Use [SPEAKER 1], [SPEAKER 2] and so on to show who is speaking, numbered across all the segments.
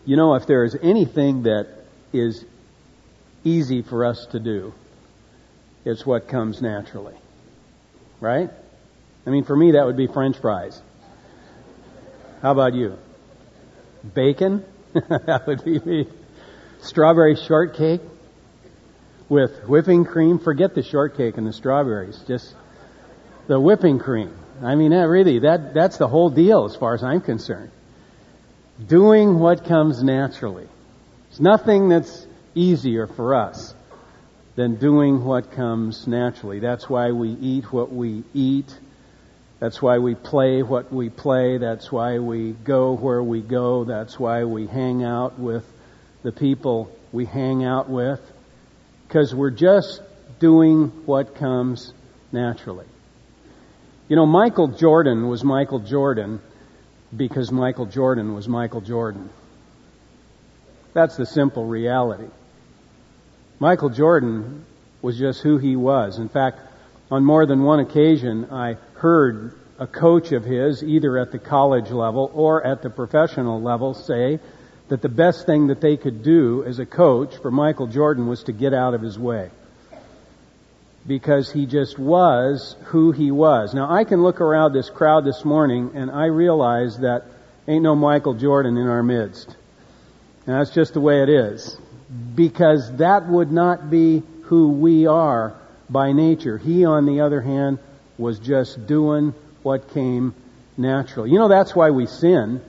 [SPEAKER 1] You know, if there is anything that is easy for us to do, it's what comes naturally. Right? I mean, for me, that would be French fries. How about you? Bacon? That would be me. Strawberry shortcake with whipping cream. Forget the shortcake and the strawberries. Just the whipping cream. I mean, that's the whole deal as far as I'm concerned. Doing what comes naturally. There's nothing that's easier for us than doing what comes naturally. That's why we eat what we eat. That's why we play what we play. That's why we go where we go. That's why we hang out with the people we hang out with. Because we're just doing what comes naturally. You know, Michael Jordan was Michael Jordan because Michael Jordan was Michael Jordan. That's the simple reality. Michael Jordan was just who he was. In fact, on more than one occasion, I heard a coach of his, either at the college level or at the professional level, say that the best thing that they could do as a coach for Michael Jordan was to get out of his way. Because he just was who he was. Now, I can look around this crowd this morning and I realize that ain't no Michael Jordan in our midst. And that's just the way it is. Because that would not be who we are by nature. He, on the other hand, was just doing what came natural. You know, that's why we sin.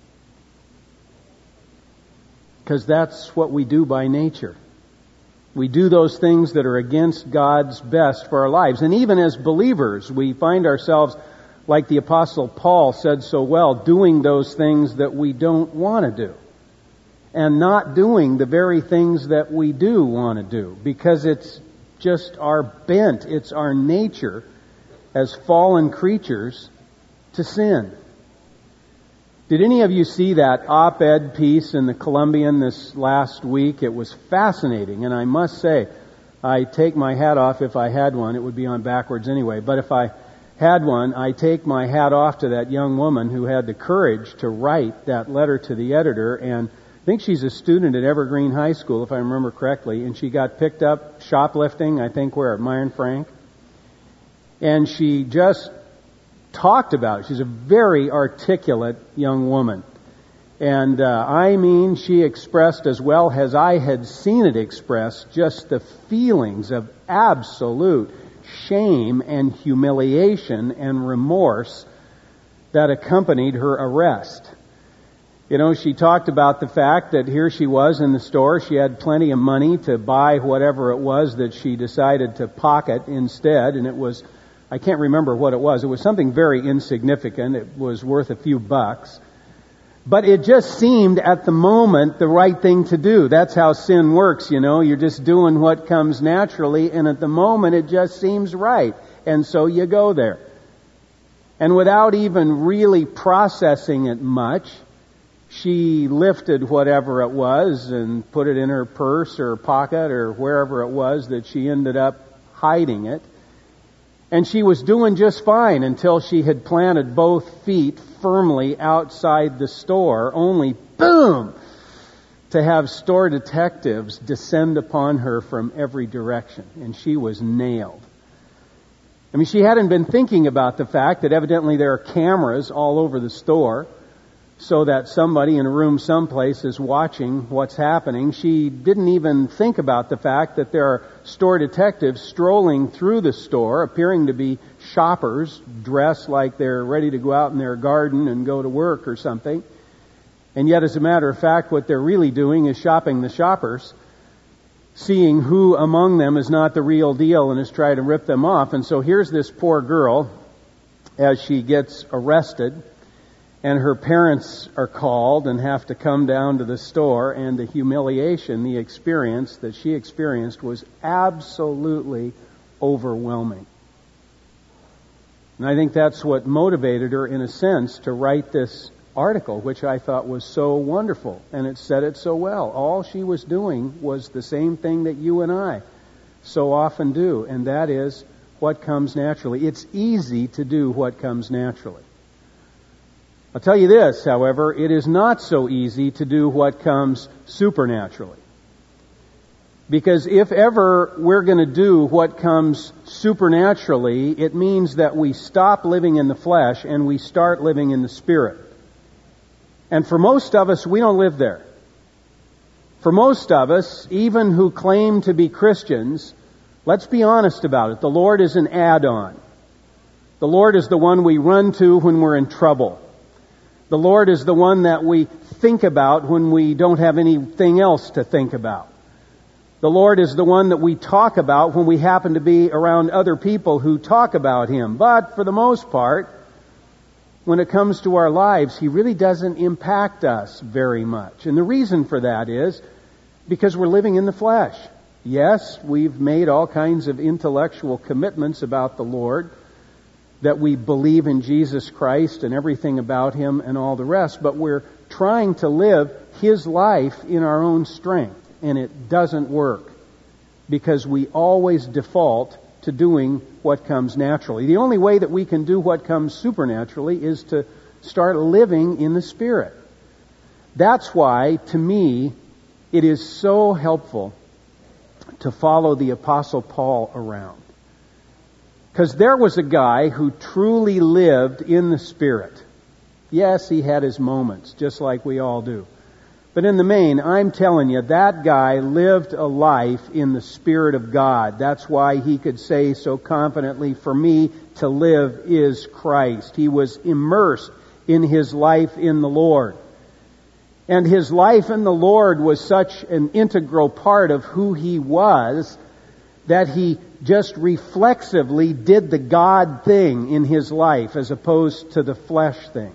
[SPEAKER 1] Because that's what we do by nature. We do those things that are against God's best for our lives. And even as believers, we find ourselves, like the Apostle Paul said so well, doing those things that we don't want to do. And not doing the very things that we do want to do. Because it's just our bent, it's our nature as fallen creatures to sin. Did any of you see that op-ed piece in the Columbian this last week? It was fascinating, and I must say, I take my hat off if I had one. It would be on backwards anyway, but if I had one, I take my hat off to that young woman who had the courage to write that letter to the editor, and I think she's a student at Evergreen High School, if I remember correctly, and she got picked up shoplifting, I think, where at Myron Frank. And she just talked about it. She's a very articulate young woman. And I mean, she expressed, as well as I had seen it expressed, just the feelings of absolute shame and humiliation and remorse that accompanied her arrest. You know, she talked about the fact that here she was in the store. She had plenty of money to buy whatever it was that she decided to pocket instead. And it was, I can't remember what it was. It was something very insignificant. It was worth a few bucks. But it just seemed at the moment the right thing to do. That's how sin works, you know. You're just doing what comes naturally, and at the moment it just seems right. And so you go there. And without even really processing it much, she lifted whatever it was and put it in her purse or pocket or wherever it was that she ended up hiding it. And she was doing just fine until she had planted both feet firmly outside the store, only, boom, to have store detectives descend upon her from every direction. And she was nailed. I mean, she hadn't been thinking about the fact that evidently there are cameras all over the store, so that somebody in a room someplace is watching what's happening. She didn't even think about the fact that there are store detectives strolling through the store, appearing to be shoppers, dressed like they're ready to go out in their garden and go to work or something. And yet, as a matter of fact, what they're really doing is shopping the shoppers, seeing who among them is not the real deal and is trying to rip them off. And so here's this poor girl as she gets arrested. And her parents are called and have to come down to the store, and the humiliation, the experience that she experienced was absolutely overwhelming. And I think that's what motivated her, in a sense, to write this article, which I thought was so wonderful. And it said it so well. All she was doing was the same thing that you and I so often do, and that is what comes naturally. It's easy to do what comes naturally. I'll tell you this, however, it is not so easy to do what comes supernaturally. Because if ever we're going to do what comes supernaturally, it means that we stop living in the flesh and we start living in the Spirit. And for most of us, we don't live there. For most of us, even who claim to be Christians, let's be honest about it. The Lord is an add-on. The Lord is the one we run to when we're in trouble. The Lord is the one that we think about when we don't have anything else to think about. The Lord is the one that we talk about when we happen to be around other people who talk about Him. But for the most part, when it comes to our lives, He really doesn't impact us very much. And the reason for that is because we're living in the flesh. Yes, we've made all kinds of intellectual commitments about the Lord, that we believe in Jesus Christ and everything about Him and all the rest, but we're trying to live His life in our own strength. And it doesn't work because we always default to doing what comes naturally. The only way that we can do what comes supernaturally is to start living in the Spirit. That's why, to me, it is so helpful to follow the Apostle Paul around. Because there was a guy who truly lived in the Spirit. Yes, he had his moments, just like we all do. But in the main, I'm telling you, that guy lived a life in the Spirit of God. That's why he could say so confidently, for me to live is Christ. He was immersed in his life in the Lord. And his life in the Lord was such an integral part of who he was that he just reflexively did the God thing in his life as opposed to the flesh thing.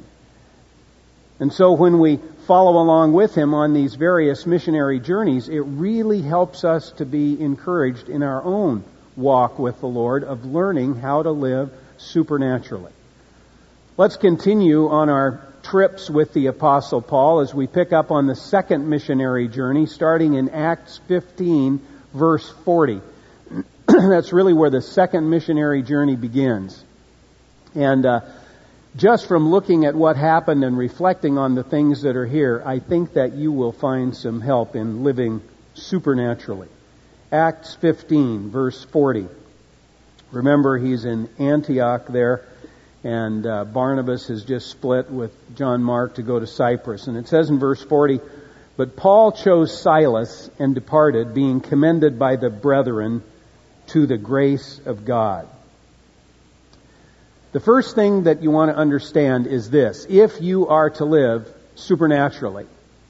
[SPEAKER 1] And so when we follow along with him on these various missionary journeys, it really helps us to be encouraged in our own walk with the Lord of learning how to live supernaturally. Let's continue on our trips with the Apostle Paul as we pick up on the second missionary journey, starting in Acts 15, verse 40. That's really where the second missionary journey begins. And just from looking at what happened and reflecting on the things that are here, I think that you will find some help in living supernaturally. Acts 15, verse 40. Remember, he's in Antioch there, and Barnabas has just split with John Mark to go to Cyprus. And it says in verse 40, "But Paul chose Silas and departed, being commended by the brethren to the grace of God." The first thing that you want to understand is this. If you are to live supernaturally,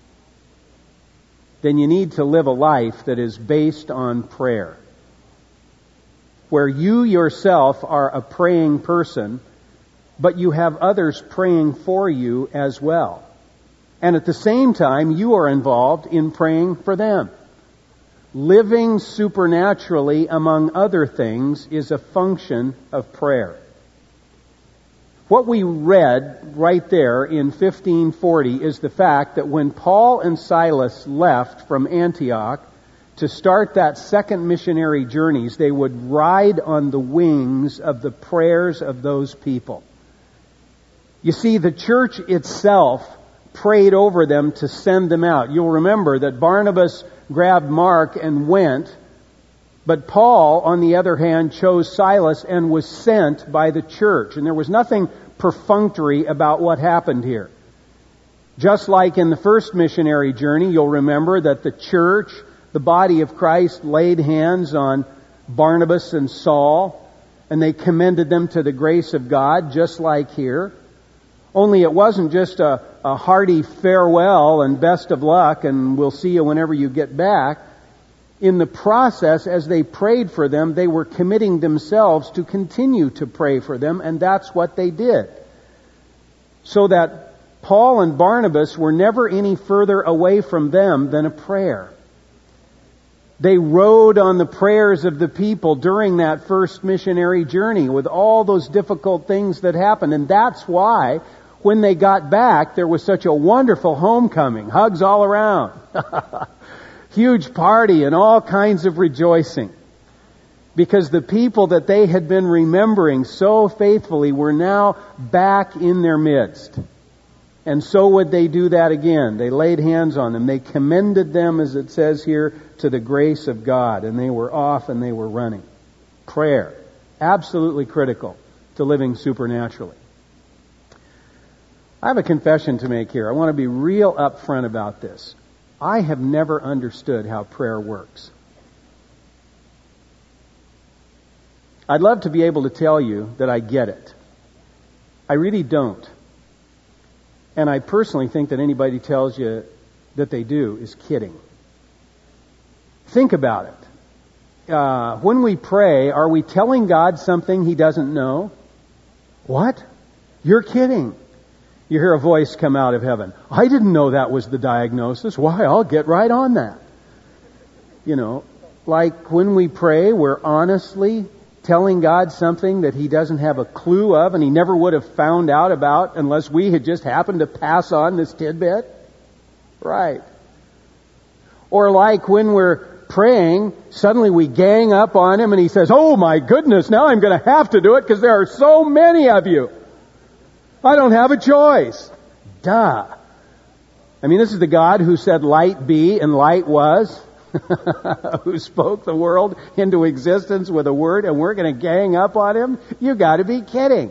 [SPEAKER 1] then you need to live a life that is based on prayer, where you yourself are a praying person, but you have others praying for you as well. And at the same time, you are involved in praying for them. Living supernaturally, among other things, is a function of prayer. What we read right there in 1540 is the fact that when Paul and Silas left from Antioch to start that second missionary journeys, they would ride on the wings of the prayers of those people. You see, the church itself prayed over them to send them out. You'll remember that Barnabas grabbed Mark and went, but Paul, on the other hand, chose Silas and was sent by the church. And there was nothing perfunctory about what happened here. Just like in the first missionary journey, you'll remember that the church, the body of Christ, laid hands on Barnabas and Saul, and they commended them to the grace of God, just like here. Only it wasn't just a hearty farewell and best of luck and we'll see you whenever you get back. In the process, as they prayed for them, they were committing themselves to continue to pray for them, and that's what they did. So that Paul and Barnabas were never any further away from them than a prayer. They rode on the prayers of the people during that first missionary journey with all those difficult things that happened, and that's why when they got back, there was such a wonderful homecoming. Hugs all around. Huge party and all kinds of rejoicing. Because the people that they had been remembering so faithfully were now back in their midst. And so would they do that again. They laid hands on them. They commended them, as it says here, to the grace of God. And they were off and they were running. Prayer. Absolutely critical to living supernaturally. I have a confession to make here. I want to be real upfront about this. I have never understood how prayer works. I'd love to be able to tell you that I get it. I really don't. And I personally think that anybody who tells you that they do is kidding. Think about it. When we pray, are we telling God something He doesn't know? What? You're kidding. You hear a voice come out of heaven. I didn't know that was the diagnosis. Why, I'll get right on that. You know, like when we pray, we're honestly telling God something that He doesn't have a clue of and He never would have found out about unless we had just happened to pass on this tidbit. Right. Or like when we're praying, suddenly we gang up on Him and He says, oh my goodness, now I'm going to have to do it because there are so many of you. I don't have a choice. Duh. I mean, this is the God who said light be and light was. Who spoke the world into existence with a word, and we're going to gang up on Him? You got to be kidding.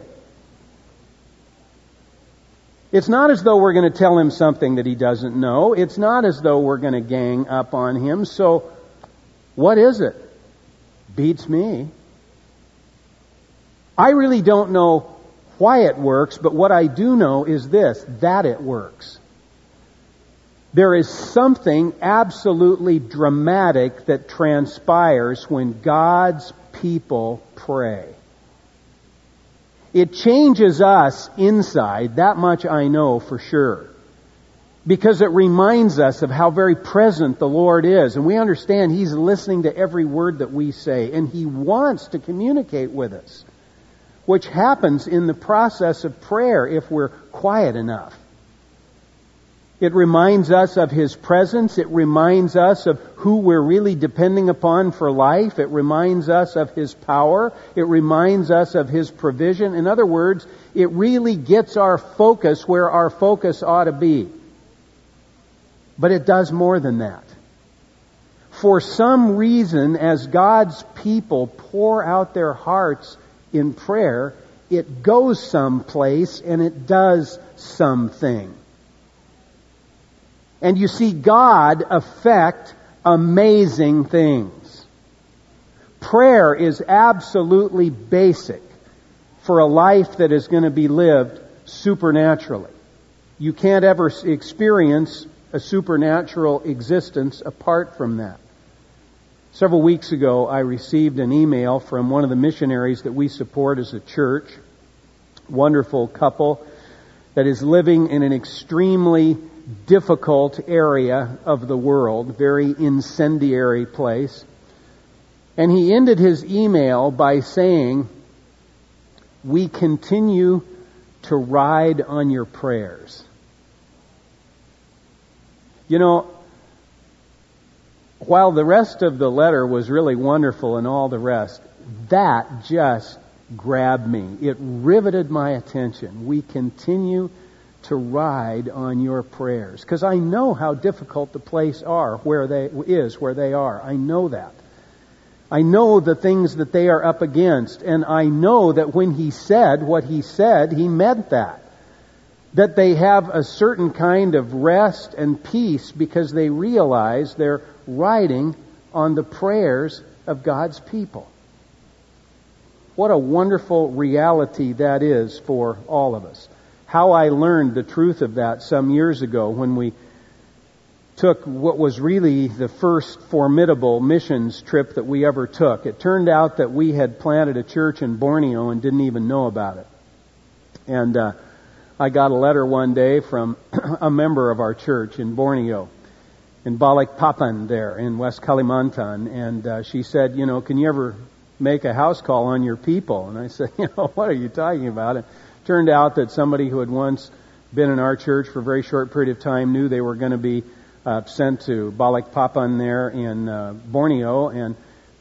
[SPEAKER 1] It's not as though we're going to tell Him something that He doesn't know. It's not as though we're going to gang up on Him. So, what is it? Beats me. I really don't know why it works, but what I do know is this, that it works. There is something absolutely dramatic that transpires when God's people pray. It changes us inside, that much I know for sure. Because it reminds us of how very present the Lord is. And we understand He's listening to every word that we say. And He wants to communicate with us. Which happens in the process of prayer if we're quiet enough. It reminds us of His presence. It reminds us of who we're really depending upon for life. It reminds us of His power. It reminds us of His provision. In other words, it really gets our focus where our focus ought to be. But it does more than that. For some reason, as God's people pour out their hearts in prayer, it goes someplace and it does something. And you see God affect amazing things. Prayer is absolutely basic for a life that is going to be lived supernaturally. You can't ever experience a supernatural existence apart from that. Several weeks ago, I received an email from one of the missionaries that we support as a church. Wonderful couple that is living in an extremely difficult area of the world, very incendiary place. And he ended his email by saying, "We continue to ride on your prayers." You know, while the rest of the letter was really wonderful and all the rest, that just grabbed me. It riveted my attention. We continue to ride on your prayers. Because I know how difficult the place where they are. I know that. I know the things that they are up against. And I know that when he said what he said, he meant that. That they have a certain kind of rest and peace because they realize they're riding on the prayers of God's people. What a wonderful reality that is for all of us. How I learned the truth of that some years ago when we took what was really the first formidable missions trip that we ever took. It turned out that we had planted a church in Borneo and didn't even know about it. And I got a letter one day from a member of our church in Borneo, in Balikpapan there in West Kalimantan. And she said, you know, can you ever make a house call on your people? And I said, you know, what are you talking about? And it turned out that somebody who had once been in our church for a very short period of time knew they were going to be sent to Balikpapan there in Borneo, and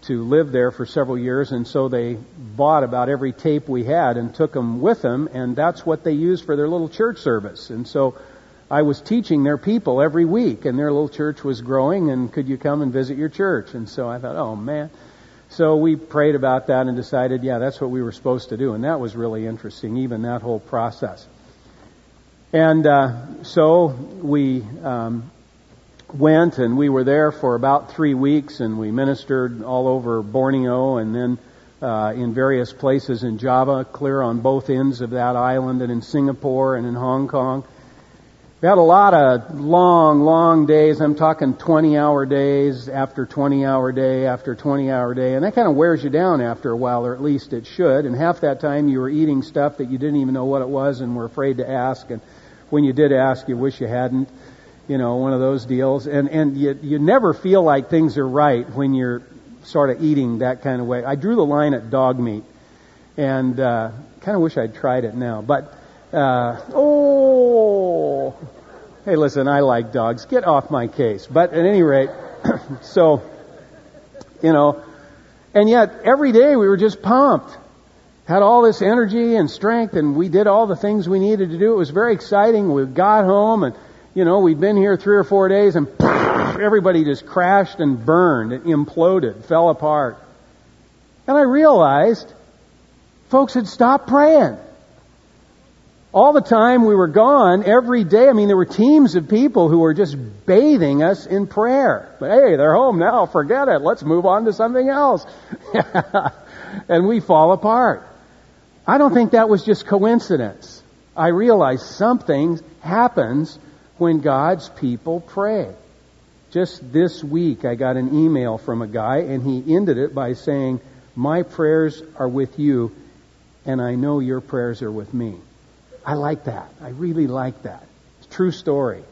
[SPEAKER 1] to live there for several years, and so they bought about every tape we had and took them with them, and that's what they used for their little church service. And so I was teaching their people every week, and their little church was growing, and could you come and visit your church? And so I thought, oh man. So we prayed about that and decided, yeah, that's what we were supposed to do, and that was really interesting, even that whole process. And so we went, and we were there for about 3 weeks, and we ministered all over Borneo and then in various places in Java, clear on both ends of that island, and in Singapore and in Hong Kong. We had a lot of long days. I'm talking 20-hour days after 20-hour day after 20-hour day, and that kind of wears you down after a while, or at least it should. And half that time you were eating stuff that you didn't even know what it was and were afraid to ask, and when you did ask, you wish you hadn't. You know, one of those deals. And you never feel like things are right when you're sort of eating that kind of way. I drew the line at dog meat, and kind of wish I'd tried it now. But, hey, listen, I like dogs. Get off my case. But at any rate, so, you know, and yet every day we were just pumped. Had all this energy and strength, and we did all the things we needed to do. It was very exciting. We got home, and you know, we'd been here 3 or 4 days, and everybody just crashed and burned, it imploded, fell apart. And I realized folks had stopped praying. All the time we were gone, every day, I mean, there were teams of people who were just bathing us in prayer. But hey, they're home now, forget it, let's move on to something else. And we fall apart. I don't think that was just coincidence. I realized something happens when God's people pray. Just this week I got an email from a guy, and he ended it by saying, my prayers are with you, and I know your prayers are with me. I like that. I really like that. It's a true story.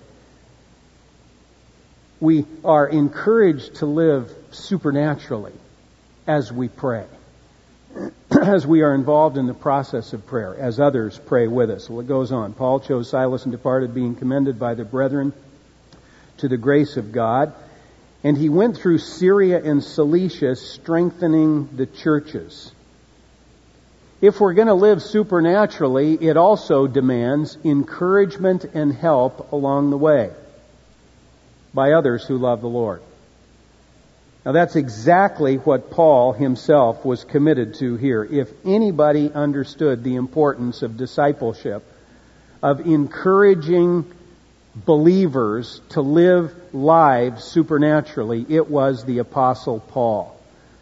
[SPEAKER 1] We are encouraged to live supernaturally as we pray, as we are involved in the process of prayer, as others pray with us. Well, it goes on. Paul chose Silas and departed, being commended by the brethren to the grace of God. And he went through Syria and Cilicia, strengthening the churches. If we're going to live supernaturally, it also demands encouragement and help along the way by others who love the Lord. Now that's exactly what Paul himself was committed to here. If anybody understood the importance of discipleship, of encouraging believers to live lives supernaturally, it was the Apostle Paul.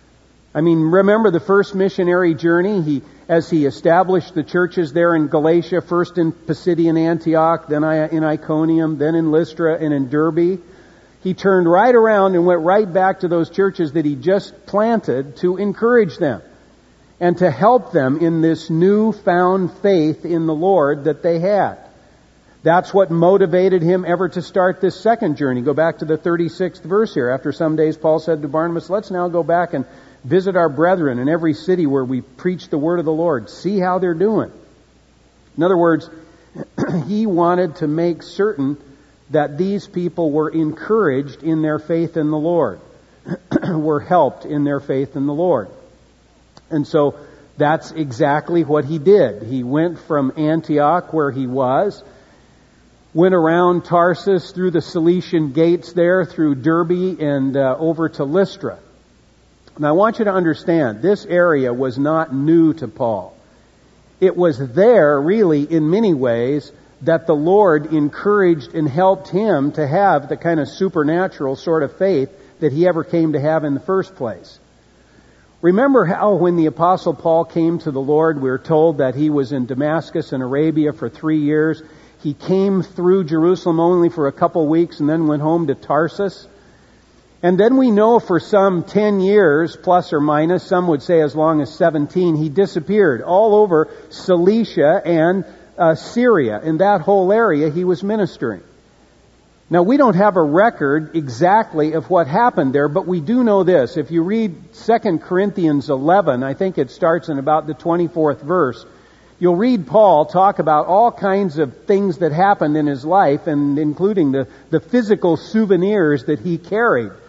[SPEAKER 1] I mean, remember the first missionary journey? As he established the churches there in Galatia, first in Pisidian Antioch, then in Iconium, then in Lystra and in Derbe. He turned right around and went right back to those churches that he just planted to encourage them and to help them in this newfound faith in the Lord that they had. That's what motivated him ever to start this second journey. Go back to the 36th verse here. After some days, Paul said to Barnabas, let's now go back and visit our brethren in every city where we preach the word of the Lord. See how they're doing. In other words, he wanted to make certain that these people were encouraged in their faith in the Lord, were helped in their faith in the Lord. And so that's exactly what he did. He went from Antioch, where he was, went around Tarsus, through the Cilician gates there, through Derbe, and over to Lystra. Now I want you to understand, this area was not new to Paul. It was there, really, in many ways, that the Lord encouraged and helped him to have the kind of supernatural sort of faith that he ever came to have in the first place. Remember how when the Apostle Paul came to the Lord, we were told that he was in Damascus in Arabia for 3 years. He came through Jerusalem only for a couple weeks and then went home to Tarsus. And then we know for some 10 years, plus or minus, some would say as long as 17, he disappeared all over Cilicia and Syria. In that whole area, he was ministering. Now, we don't have a record exactly of what happened there, but we do know this. If you read 2 Corinthians 11, I think it starts in about the 24th verse, you'll read Paul talk about all kinds of things that happened in his life, and including the physical souvenirs that he carried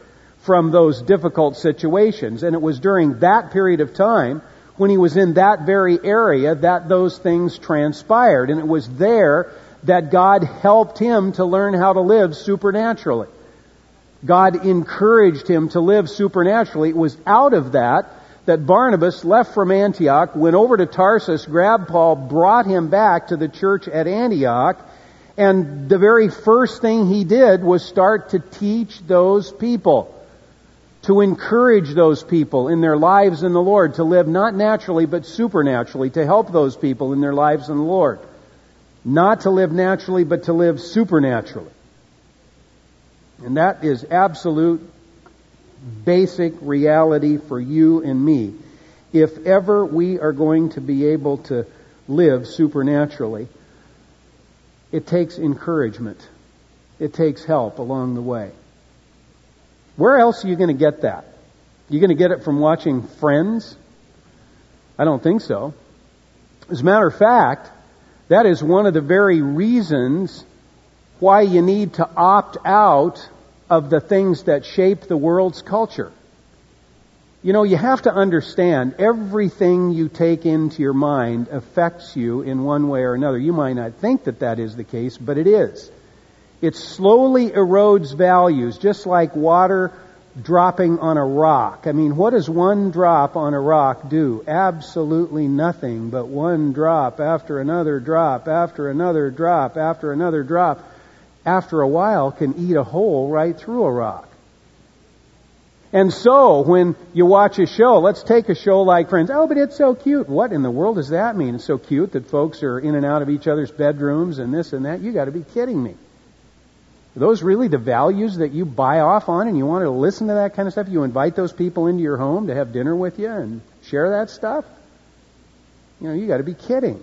[SPEAKER 1] from those difficult situations. And it was during that period of time, when he was in that very area, that those things transpired. And it was there that God helped him to learn how to live supernaturally. God encouraged him to live supernaturally. It was out of that Barnabas left from Antioch, went over to Tarsus, grabbed Paul, brought him back to the church at Antioch, and the very first thing he did was start to teach those people, to encourage those people in their lives in the Lord, to live not naturally but supernaturally, to help those people in their lives in the Lord. Not to live naturally but to live supernaturally. And that is absolute basic reality for you and me. If ever we are going to be able to live supernaturally, it takes encouragement. It takes help along the way. Where else are you going to get that? You going to get it from watching Friends? I don't think so. As a matter of fact, that is one of the very reasons why you need to opt out of the things that shape the world's culture. You know, you have to understand everything you take into your mind affects you in one way or another. You might not think that that is the case, but it is. It slowly erodes values, just like water dropping on a rock. I mean, what does one drop on a rock do? Absolutely nothing, but one drop after another drop, after another drop, after another drop, after a while can eat a hole right through a rock. And so, when you watch a show, let's take a show like Friends. Oh, but it's so cute. What in the world does that mean? It's so cute that folks are in and out of each other's bedrooms and this and that. You got to be kidding me. Are those really the values that you buy off on and you want to listen to that kind of stuff? You invite those people into your home to have dinner with you and share that stuff? You know, you got to be kidding.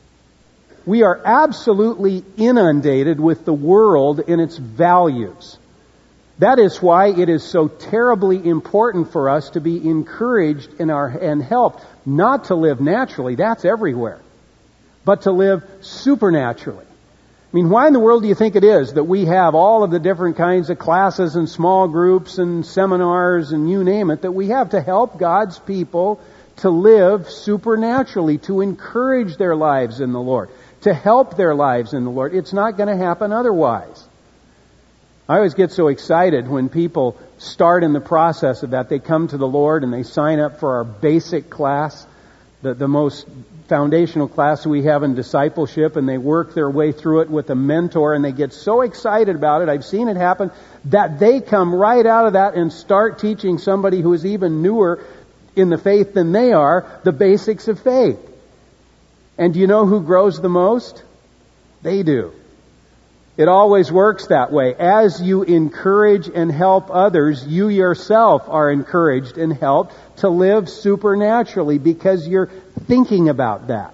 [SPEAKER 1] We are absolutely inundated with the world and its values. That is why it is so terribly important for us to be encouraged and helped not to live naturally, that's everywhere, but to live supernaturally. I mean, why in the world do you think it is that we have all of the different kinds of classes and small groups and seminars and you name it that we have to help God's people to live supernaturally, to encourage their lives in the Lord, to help their lives in the Lord? It's not going to happen otherwise. I always get so excited when people start in the process of that. They come to the Lord and they sign up for our basic class, the most foundational class we have in discipleship, and they work their way through it with a mentor, and they get so excited about it. I've seen it happen that they come right out of that and start teaching somebody who is even newer in the faith than they are the basics of faith. And do you know who grows the most? They do. It always works that way. As you encourage and help others, you yourself are encouraged and helped to live supernaturally because you're thinking about that.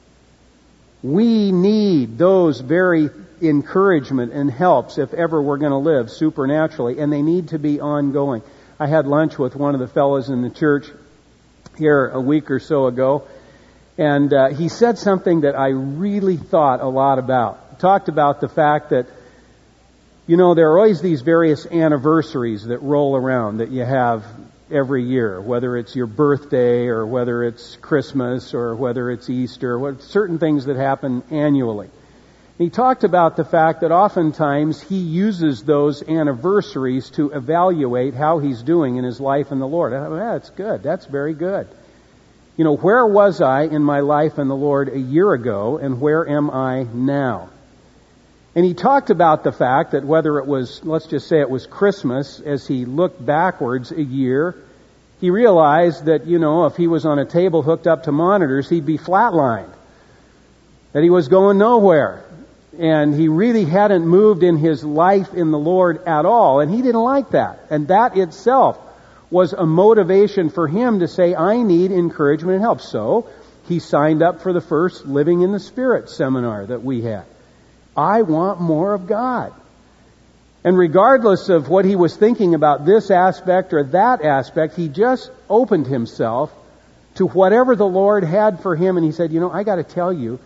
[SPEAKER 1] We need those very encouragement and helps if ever we're going to live supernaturally, and they need to be ongoing. I had lunch with one of the fellows in the church here a week or so ago, and he said something that I really thought a lot about. Talked about the fact that, you know, there are always these various anniversaries that roll around that you have every year, whether it's your birthday or whether it's Christmas or whether it's Easter, certain things that happen annually. He talked about the fact that oftentimes he uses those anniversaries to evaluate how he's doing in his life in the Lord. That's good. That's very good. You know, where was I in my life in the Lord a year ago, and where am I now? And he talked about the fact that whether it was, let's just say it was Christmas, as he looked backwards a year, he realized that, you know, if he was on a table hooked up to monitors, he'd be flatlined. That he was going nowhere. And he really hadn't moved in his life in the Lord at all. And he didn't like that. And that itself was a motivation for him to say, I need encouragement and help. So he signed up for the first Living in the Spirit seminar that we had. I want more of God. And regardless of what he was thinking about this aspect or that aspect, he just opened himself to whatever the Lord had for him. And he said, you know, I got to tell you,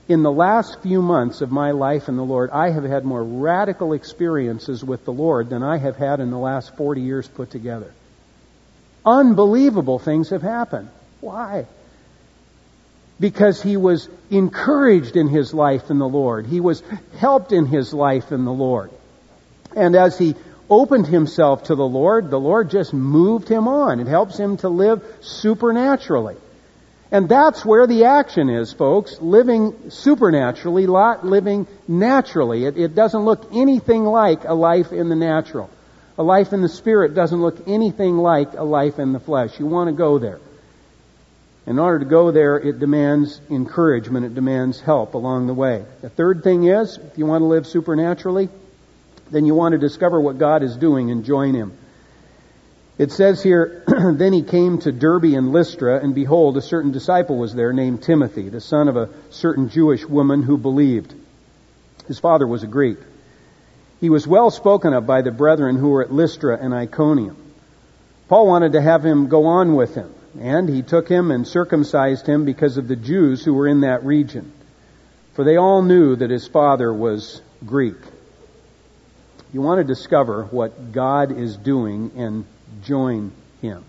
[SPEAKER 1] In the last few months of my life in the Lord, I have had more radical experiences with the Lord than I have had in the last 40 years put together. Unbelievable things have happened. Why? Because he was encouraged in his life in the Lord. He was helped in his life in the Lord. And as he opened himself to the Lord just moved him on. It helps him to live supernaturally. And that's where the action is, folks. Living supernaturally, not living naturally. It doesn't look anything like a life in the natural. A life in the Spirit doesn't look anything like a life in the flesh. You want to go there. In order to go there, it demands encouragement. It demands help along the way. The third thing is, if you want to live supernaturally, then you want to discover what God is doing and join Him. It says here, then he came to Derbe and Lystra, and behold, a certain disciple was there named Timothy, the son of a certain Jewish woman who believed. His father was a Greek. He was well spoken of by the brethren who were at Lystra and Iconium. Paul wanted to have him go on with him, and he took him and circumcised him because of the Jews who were in that region. For they all knew that his father was Greek. You want to discover what God is doing and join Him.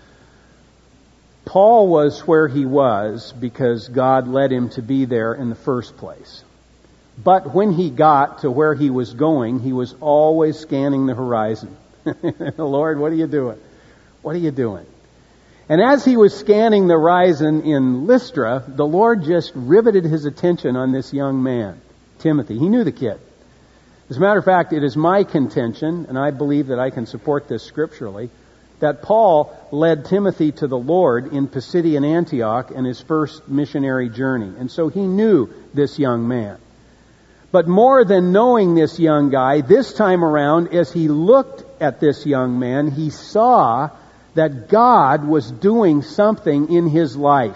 [SPEAKER 1] Paul was where he was because God led him to be there in the first place. But when he got to where he was going, he was always scanning the horizon. Lord, what are you doing? What are you doing? And as he was scanning the horizon in Lystra, the Lord just riveted his attention on this young man, Timothy. He knew the kid. As a matter of fact, it is my contention, and I believe that I can support this scripturally, that Paul led Timothy to the Lord in Pisidian Antioch in his first missionary journey. And so he knew this young man. But more than knowing this young guy, this time around, as he looked at this young man, he saw that God was doing something in his life.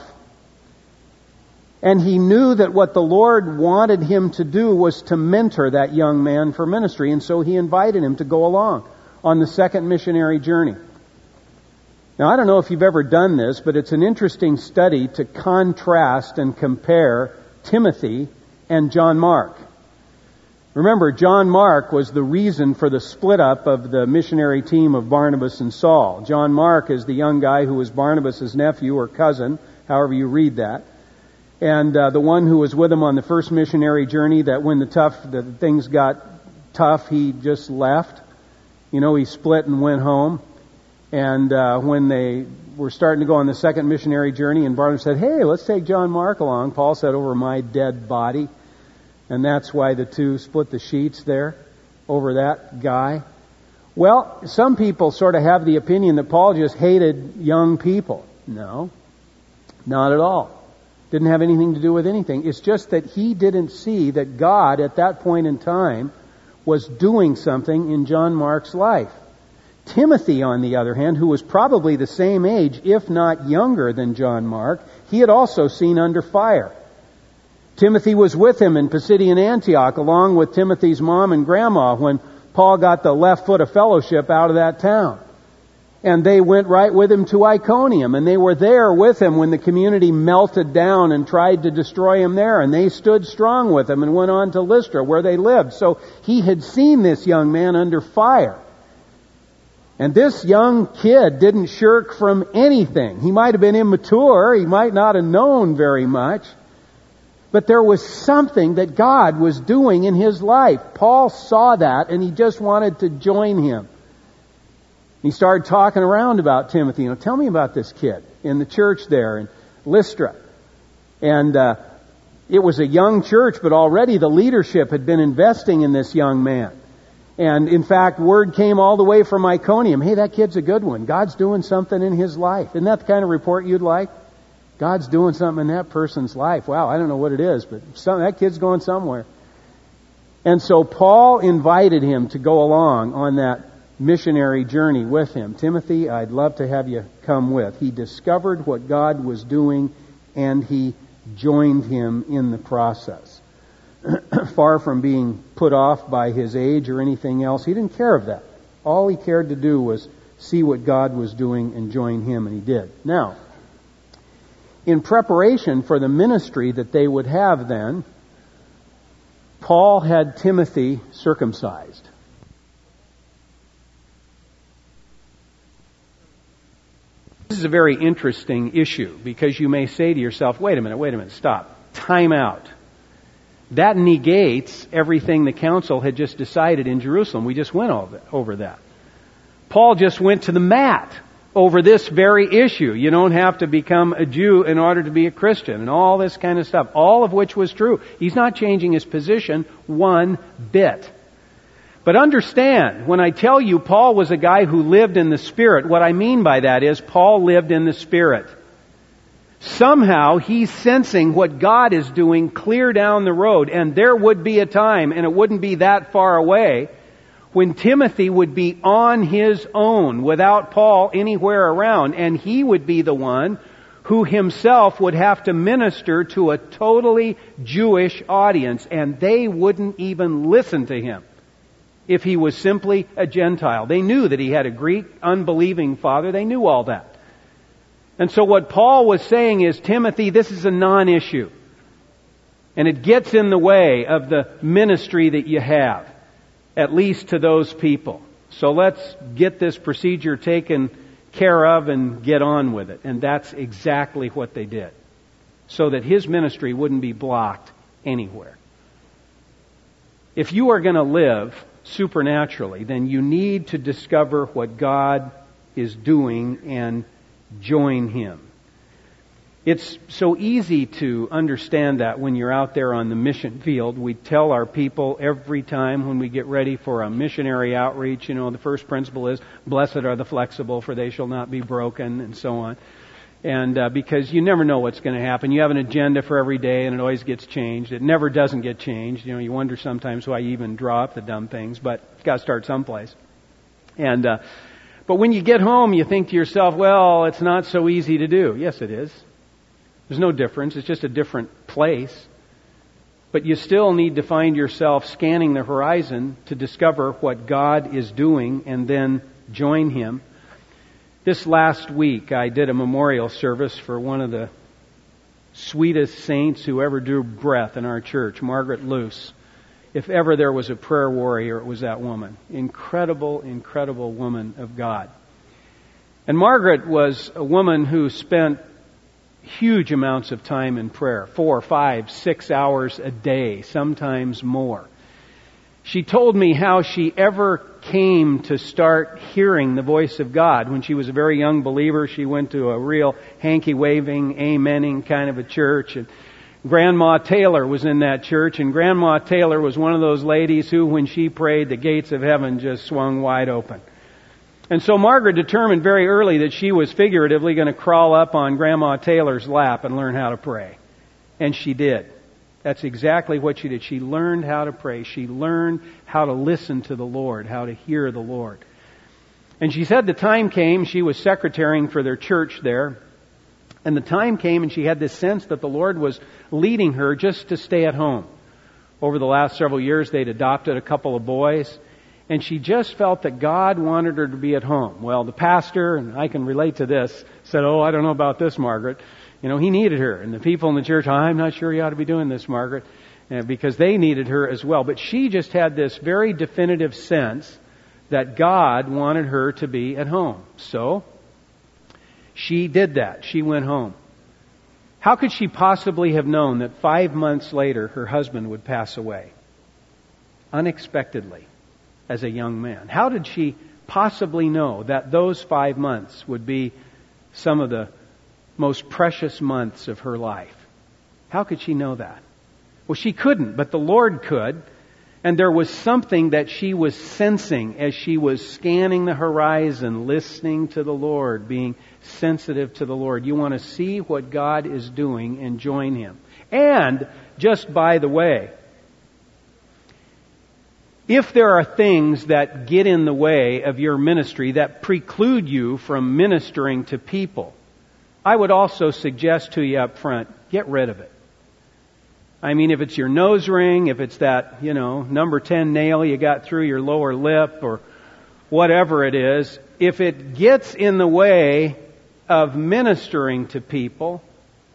[SPEAKER 1] And he knew that what the Lord wanted him to do was to mentor that young man for ministry. And so he invited him to go along on the second missionary journey. Now, I don't know if you've ever done this, but it's an interesting study to contrast and compare Timothy and John Mark. Remember, John Mark was the reason for the split up of the missionary team of Barnabas and Saul. John Mark is the young guy who was Barnabas' nephew or cousin, however you read that. And the one who was with him on the first missionary journey, that when the things got tough, he just left. You know, he split and went home. And when they were starting to go on the second missionary journey, and Barnabas said, hey, let's take John Mark along. Paul said, over my dead body. And that's why the two split the sheets there over that guy. Well, some people sort of have the opinion that Paul just hated young people. No, not at all. Didn't have anything to do with anything. It's just that he didn't see that God at that point in time was doing something in John Mark's life. Timothy, on the other hand, who was probably the same age, if not younger than John Mark, he had also seen under fire. Timothy was with him in Pisidian Antioch, along with Timothy's mom and grandma, when Paul got the left foot of fellowship out of that town. And they went right with him to Iconium, and they were there with him when the community melted down and tried to destroy him there, and they stood strong with him and went on to Lystra, where they lived. So he had seen this young man under fire. And this young kid didn't shirk from anything. He might have been immature, he might not have known very much, but there was something that God was doing in his life. Paul saw that, and he just wanted to join him. He started talking around about Timothy. Tell me about this kid in the church there in Lystra. And it was a young church, but already the leadership had been investing in this young man. And in fact, word came all the way from Iconium. Hey, that kid's a good one. God's doing something in his life. Isn't that the kind of report you'd like? God's doing something in that person's life. Wow, I don't know what it is, but that kid's going somewhere. And so Paul invited him to go along on that missionary journey with him. Timothy, I'd love to have you come with. He discovered what God was doing, and he joined him in the process. Far from being put off by his age or anything else, he didn't care of that. All he cared to do was see what God was doing and join him, and he did. Now, in preparation for the ministry that they would have then, Paul had Timothy circumcised. This is a very interesting issue because you may say to yourself, wait a minute, stop. Time out. That negates everything the council had just decided in Jerusalem. We just went over that. Paul just went to the mat over this very issue. You don't have to become a Jew in order to be a Christian and all this kind of stuff. All of which was true. He's not changing his position one bit. But understand, when I tell you Paul was a guy who lived in the Spirit, what I mean by that is Paul lived in the Spirit. Somehow he's sensing what God is doing clear down the road, and there would be a time, and it wouldn't be that far away, when Timothy would be on his own without Paul anywhere around, and he would be the one who himself would have to minister to a totally Jewish audience, and they wouldn't even listen to him if he was simply a Gentile. They knew that he had a Greek, unbelieving father. They knew all that. And so what Paul was saying is, Timothy, this is a non-issue. And it gets in the way of the ministry that you have, at least to those people. So let's get this procedure taken care of and get on with it. And that's exactly what they did. So that his ministry wouldn't be blocked anywhere. If you are going to live supernaturally, then you need to discover what God is doing and join Him. It's so easy to understand that when you're out there on the mission field. We tell our people every time when we get ready for a missionary outreach, the first principle is, blessed are the flexible, for they shall not be broken, and so on. And because you never know what's going to happen. You have an agenda for every day, and it always gets changed. It never doesn't get changed. You wonder sometimes why you even draw up the dumb things, but it's got to start someplace. And but when you get home, you think to yourself, well, it's not so easy to do. Yes, it is. There's no difference. It's just a different place. But you still need to find yourself scanning the horizon to discover what God is doing and then join Him. This last week, I did a memorial service for one of the sweetest saints who ever drew breath in our church, Margaret Luce. If ever there was a prayer warrior, it was that woman. Incredible, incredible woman of God. And Margaret was a woman who spent huge amounts of time in prayer, 4, 5, 6 hours a day, sometimes more. She told me how she ever came to start hearing the voice of God. When she was a very young believer, she went to a real hanky-waving, amening kind of a church. And Grandma Taylor was in that church, and Grandma Taylor was one of those ladies who, when she prayed, the gates of heaven just swung wide open. And so Margaret determined very early that she was figuratively going to crawl up on Grandma Taylor's lap and learn how to pray. And she did. That's exactly what she did. She learned how to pray. She learned how to listen to the Lord, how to hear the Lord. And she said the time came, she was secretarying for their church there, and the time came and she had this sense that the Lord was leading her just to stay at home. Over the last several years, they'd adopted a couple of boys, and she just felt that God wanted her to be at home. Well, the pastor, and I can relate to this, said, I don't know about this, Margaret. He needed her. And the people in the church, I'm not sure you ought to be doing this, Margaret, because they needed her as well. But she just had this very definitive sense that God wanted her to be at home. So she did that. She went home. How could she possibly have known that 5 months later her husband would pass away? Unexpectedly, as a young man. How did she possibly know that those 5 months would be some of the most precious months of her life? How could she know that? Well, she couldn't, but the Lord could. And there was something that she was sensing as she was scanning the horizon, listening to the Lord, being sensitive to the Lord. You want to see what God is doing and join Him. And, just by the way, if there are things that get in the way of your ministry that preclude you from ministering to people, I would also suggest to you up front, get rid of it. I mean, if it's your nose ring, if it's that, number 10 nail you got through your lower lip, or whatever it is, if it gets in the way of ministering to people,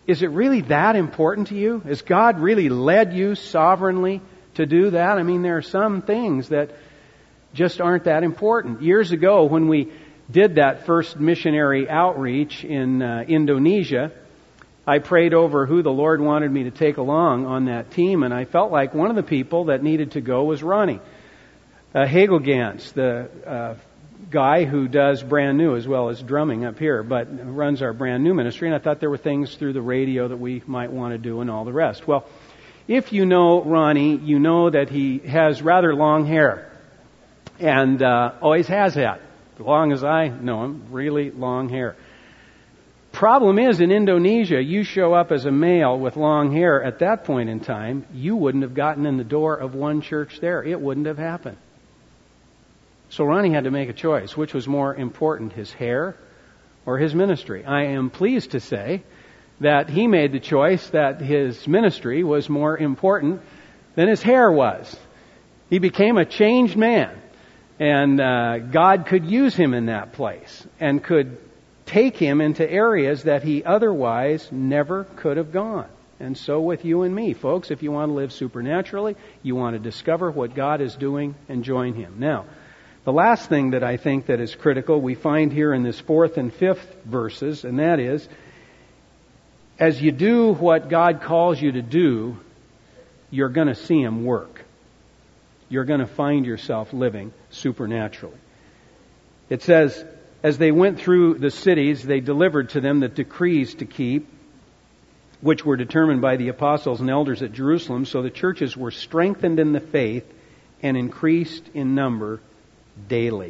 [SPEAKER 1] Is it really that important to you? Has God really led you sovereignly to do that? I mean, there are some things that just aren't that important. Years ago, when we did that first missionary outreach in Indonesia, I prayed over who the Lord wanted me to take along on that team, and I felt like one of the people that needed to go was Ronnie Hagelgans, the guy who does Brand New as well as drumming up here, but runs our Brand New ministry, and I thought there were things through the radio that we might want to do and all the rest. Well, if you know Ronnie, you know that he has rather long hair, and always has had, as long as I know him, really long hair. Problem is, in Indonesia, you show up as a male with long hair at that point in time, you wouldn't have gotten in the door of one church there. It wouldn't have happened. So Ronnie had to make a choice. Which was more important, his hair or his ministry? I am pleased to say that he made the choice that his ministry was more important than his hair was. He became a changed man. And God could use him in that place and could take him into areas that he otherwise never could have gone. And so with you and me, folks, if you want to live supernaturally, you want to discover what God is doing and join Him. Now, the last thing that I think that is critical we find here in this 4th and 5th verses, and that is, as you do what God calls you to do, you're going to see Him work. You're going to find yourself living supernaturally. It says, as they went through the cities, they delivered to them the decrees to keep, which were determined by the apostles and elders at Jerusalem. So the churches were strengthened in the faith and increased in number daily.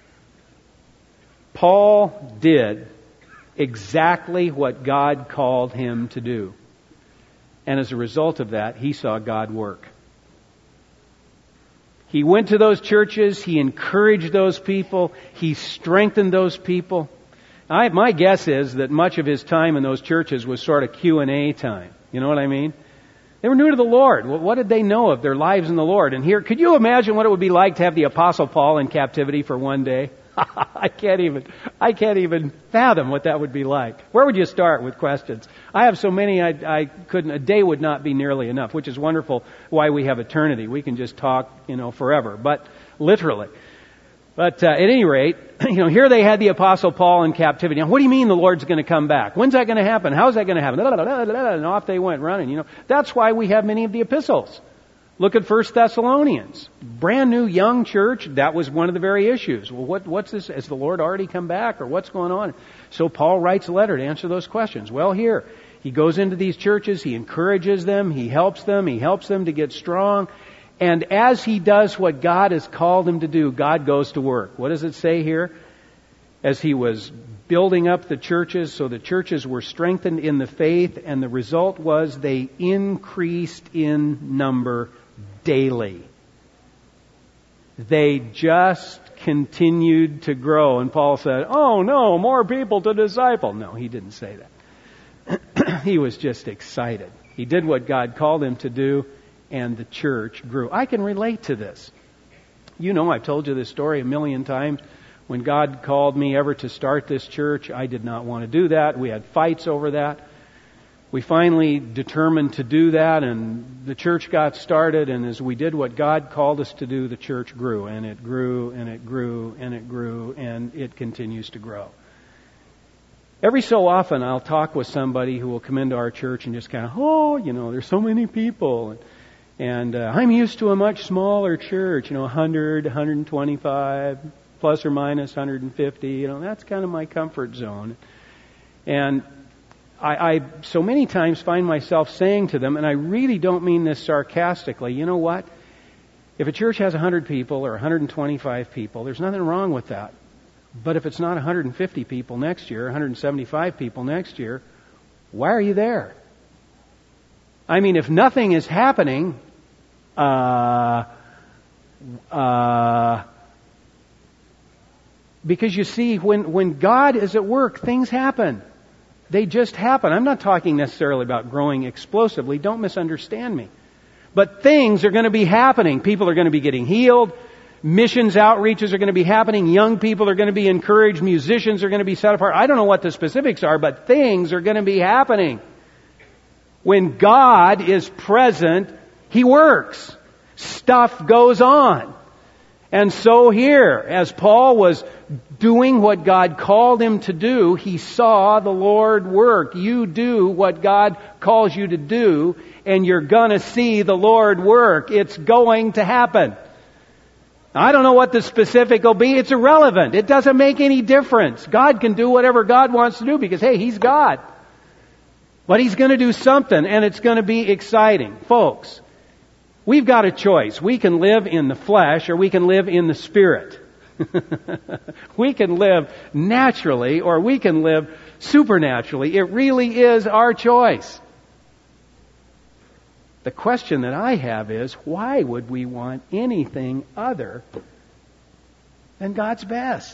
[SPEAKER 1] Paul did exactly what God called him to do. And as a result of that, he saw God work. He went to those churches, he encouraged those people, he strengthened those people. My guess is that much of his time in those churches was sort of Q&A time. You know what I mean? They were new to the Lord. What did they know of their lives in the Lord? And here, could you imagine what it would be like to have the Apostle Paul in captivity for one day? I can't even fathom what that would be like. Where would you start with questions? I have so many I couldn't, a day would not be nearly enough, which is wonderful why we have eternity. We can just talk, forever, but literally. But at any rate, here they had the Apostle Paul in captivity. Now, what do you mean the Lord's going to come back? When's that going to happen? How's that going to happen? And off they went running. That's why we have many of the epistles. Look at 1 Thessalonians. Brand new young church. That was one of the very issues. Well, what's this? Has the Lord already come back, or what's going on? So Paul writes a letter to answer those questions. Well, here, he goes into these churches, he encourages them, he helps them to get strong. And as he does what God has called him to do, God goes to work. What does it say here? As he was building up the churches, so the churches were strengthened in the faith, and the result was they increased in number daily. They just continued to grow. And Paul said, oh no, more people to disciple. No, he didn't say that. He was just excited. He did what God called him to do, and the church grew. I can relate to this. I've told you this story a million times. When God called me ever to start this church, I did not want to do that. We had fights over that. We finally determined to do that, and the church got started, and as we did what God called us to do, the church grew, and it grew, and it grew, and it grew, and it continues to grow. Every so often, I'll talk with somebody who will come into our church and just kind of, there's so many people, and I'm used to a much smaller church, 100, 125, plus or minus 150, that's kind of my comfort zone. And I so many times find myself saying to them, and I really don't mean this sarcastically, you know what? If a church has 100 people or 125 people, there's nothing wrong with that. But if it's not 150 people next year, 175 people next year, why are you there? I mean, if nothing is happening, because you see, when God is at work, things happen. They just happen. I'm not talking necessarily about growing explosively. Don't misunderstand me. But things are going to be happening. People are going to be getting healed. Missions outreaches are going to be happening. Young people are going to be encouraged. Musicians are going to be set apart. I don't know what the specifics are, but things are going to be happening. When God is present, He works. Stuff goes on. And so here, as Paul was doing what God called him to do, he saw the Lord work. You do what God calls you to do, and you're going to see the Lord work. It's going to happen. I don't know what the specific will be. It's irrelevant. It doesn't make any difference. God can do whatever God wants to do because, hey, He's God. But He's going to do something, and it's going to be exciting. Folks, we've got a choice. We can live in the flesh or we can live in the Spirit. We can live naturally or we can live supernaturally. It really is our choice. The question that I have is, why would we want anything other than God's best?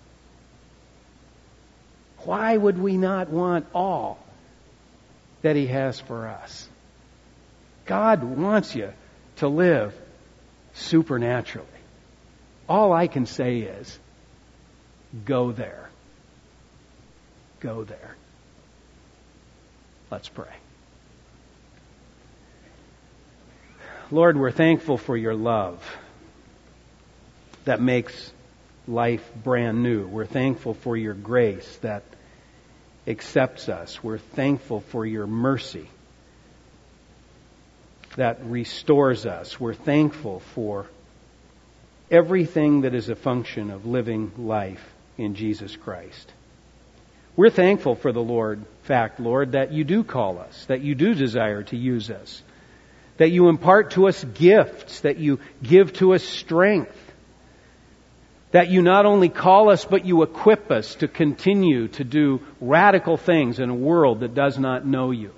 [SPEAKER 1] Why would we not want all that He has for us? God wants you to live supernaturally. All I can say is, go there. Go there. Let's pray. Lord, we're thankful for Your love that makes life brand new. We're thankful for Your grace that accepts us. We're thankful for Your mercy that restores us. We're thankful for everything that is a function of living life in Jesus Christ. We're thankful for the fact, Lord, that You do call us, that You do desire to use us, that You impart to us gifts, that You give to us strength, that You not only call us, but You equip us to continue to do radical things in a world that does not know You.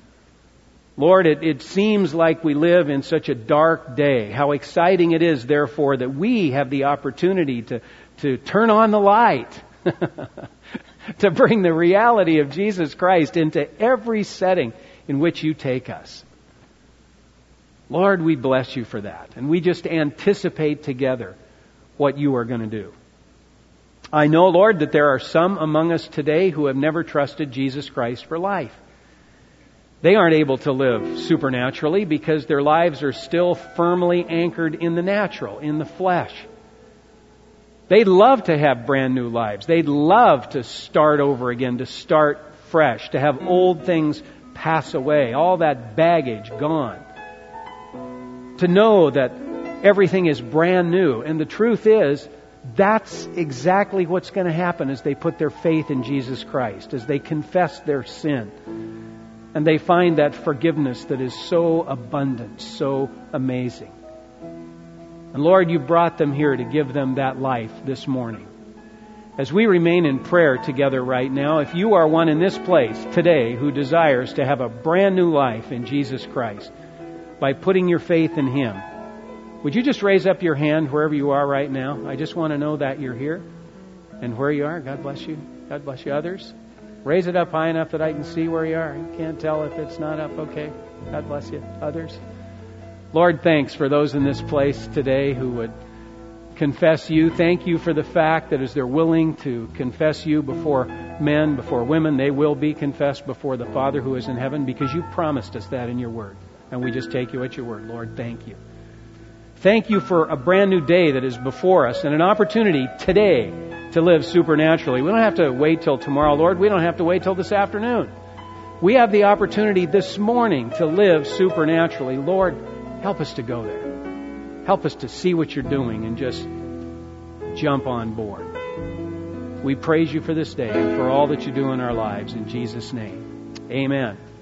[SPEAKER 1] Lord, it seems like we live in such a dark day. How exciting it is, therefore, that we have the opportunity to turn on the light, to bring the reality of Jesus Christ into every setting in which You take us. Lord, we bless You for that. And we just anticipate together what You are going to do. I know, Lord, that there are some among us today who have never trusted Jesus Christ for life. They aren't able to live supernaturally because their lives are still firmly anchored in the natural, in the flesh. They'd love to have brand new lives. They'd love to start over again, to start fresh, to have old things pass away, all that baggage gone. To know that everything is brand new. And the truth is, that's exactly what's going to happen as they put their faith in Jesus Christ, as they confess their sin. And they find that forgiveness that is so abundant, so amazing. And Lord, You brought them here to give them that life this morning. As we remain in prayer together right now, if you are one in this place today who desires to have a brand new life in Jesus Christ by putting your faith in Him, would you just raise up your hand wherever you are right now? I just want to know that you're here and where you are. God bless you. God bless you. Others? Raise it up high enough that I can see where you are. You can't tell if it's not up. Okay. God bless you. Others? Lord, thanks for those in this place today who would confess You. Thank You for the fact that as they're willing to confess You before men, before women, they will be confessed before the Father who is in heaven, because You promised us that in Your Word. And we just take You at Your word. Lord, thank You. Thank You for a brand new day that is before us and an opportunity today to live supernaturally. We don't have to wait till tomorrow, Lord. We don't have to wait till this afternoon. We have the opportunity this morning to live supernaturally. Lord, help us to go there. Help us to see what You're doing and just jump on board. We praise You for this day and for all that You do in our lives. In Jesus' name, amen.